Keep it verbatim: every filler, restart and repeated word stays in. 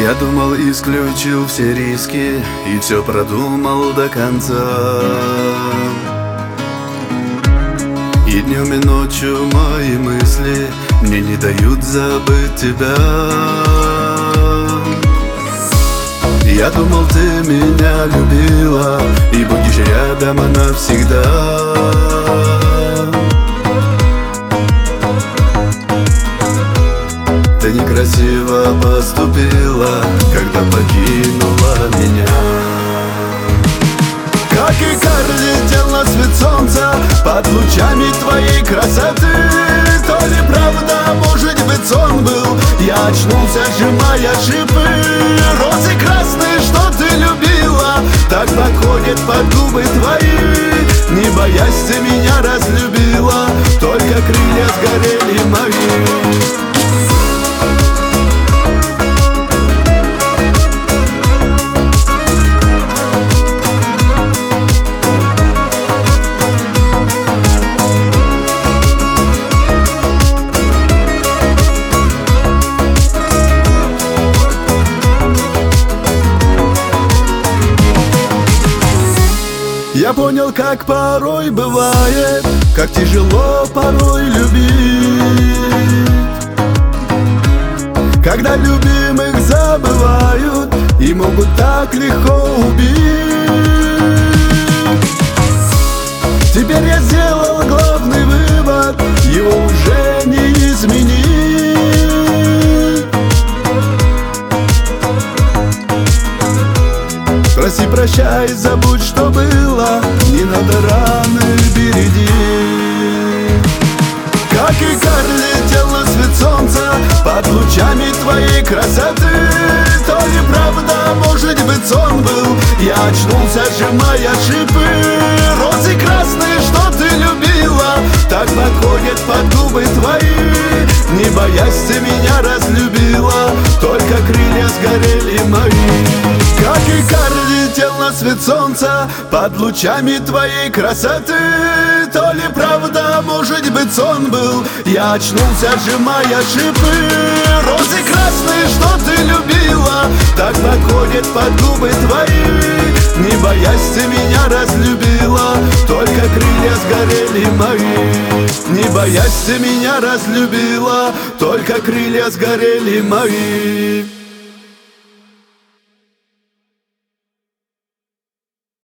Я думал, исключил все риски и все продумал до конца. И днем и ночью мои мысли мне не дают забыть тебя. Я думал, ты меня любила и будешь рядом навсегда. Ты некрасиво поступила, когда покинула меня. Как и летел на свет солнца под лучами твоей красоты. То ли правда, может быть, сон был. Я очнулся, сжимая шипы. Розы красные, что ты любила, так находят под губы твои. Не боясь, ты меня разлюбила, только крылья сгорели мои. Я понял, как порой бывает, как тяжело порой любить, когда любимых забывают и могут так легко убить. Теперь я сделал главный вывод, его уже не изменить. Прости, прощай, забудь, что было, не надо раны береги. Как и летел на свет солнца под лучами твоей красоты. То ли правда, может быть, сон был. Я очнулся, сжимая шипы. Розы красные, что ты любила, так находят под губы твои. Не боясь, ты меня разлюбила, только крылья сгорели мои. Как и летел на свет солнца под лучами твоей красоты. То ли правда, может быть, сон был. Я очнулся, сжимая шипы. Розы красные, что ты любила, так находят под губы твои. Не боясь, ты меня разлюбила, только крылья сгорели мои. Не боясь, ты меня разлюбила, только крылья сгорели мои.